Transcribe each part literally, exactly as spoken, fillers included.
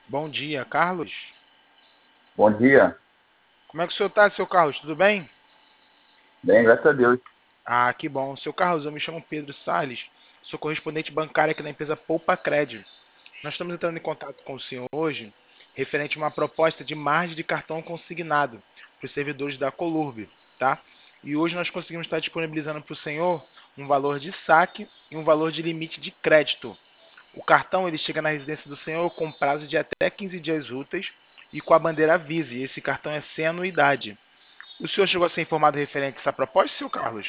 Bom dia, Carlos. Bom dia. Como é que o senhor tá, seu Carlos? Tudo bem? Bem, graças a Deus. Ah, que bom. Seu Carlos, eu me chamo Pedro Salles, sou correspondente bancário aqui da empresa Poupa Crédito. Nós estamos entrando em contato com o senhor hoje, referente a uma proposta de margem de cartão consignado para os servidores da Colurb, tá? E hoje nós conseguimos estar disponibilizando para o senhor um valor de saque e um valor de limite de crédito. O cartão ele chega na residência do senhor com prazo de até quinze dias úteis e com a bandeira Vise. Esse cartão é sem anuidade. O senhor chegou a ser informado referente a essa proposta, seu Carlos?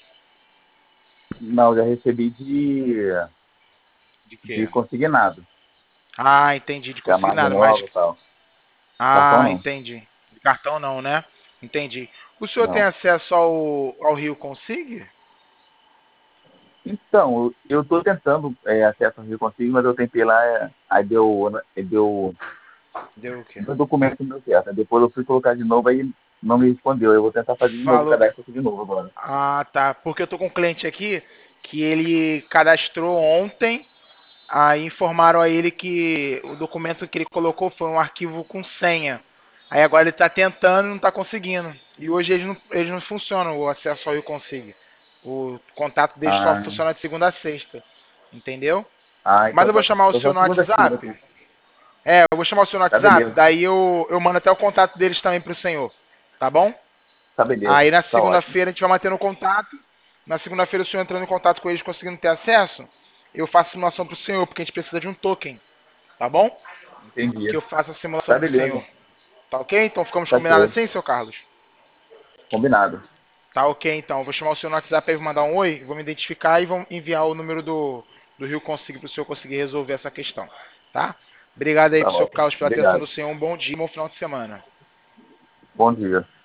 Não, já recebi de, De de quê? consignado. Ah, entendi, de Que é a margem consignado, mas. nova e tal. Cartão Ah, não. entendi. De cartão não, né? Entendi. O senhor tem Não. acesso ao, ao Rio Consig? Então, eu estou tentando é, acesso ao Rio Consigo, mas eu tentei lá, é, aí deu, deu, Deu o quê? meu documento não deu certo. Aí depois eu fui colocar de novo, aí não me respondeu. Eu vou tentar fazer de novo o Falou. cadastro aqui de novo agora. Ah, tá. Porque eu tô com um cliente aqui que ele cadastrou ontem. Aí informaram a ele que o documento que ele colocou foi um arquivo com senha. Aí agora ele está tentando e não está conseguindo. E hoje eles não, eles não funcionam, o acesso ao Eu Consigo. O contato deles só Ah, funciona de segunda a sexta. Entendeu? ah Mas então eu vou tá, chamar o então seu só no segunda-feira WhatsApp. aqui. É, eu vou chamar o seu no Tá WhatsApp, beleza, daí eu, eu mando até o contato deles também pro senhor. Tá bom? tá beleza, Aí na tá ótimo. segunda-feira a gente vai mantendo contato. Na segunda-feira o senhor entrando em contato com eles, conseguindo ter acesso, eu faço simulação pro senhor, porque a gente precisa de um token. Tá bom? Entendi. Que eu faça a simulação Tá pro beleza, senhor. Tá ok? Então ficamos tá combinados certo. assim, seu Carlos? Combinado. Tá ok, então. Eu vou chamar o seu no WhatsApp aí, vou mandar um oi, vou me identificar e vou enviar o número do, do Rio Consigo pro senhor conseguir resolver essa questão. Tá? Obrigado aí Tá pro seu ótimo. Carlos pela atenção Obrigado. do senhor. Um bom dia e um bom final de semana. Bom dia.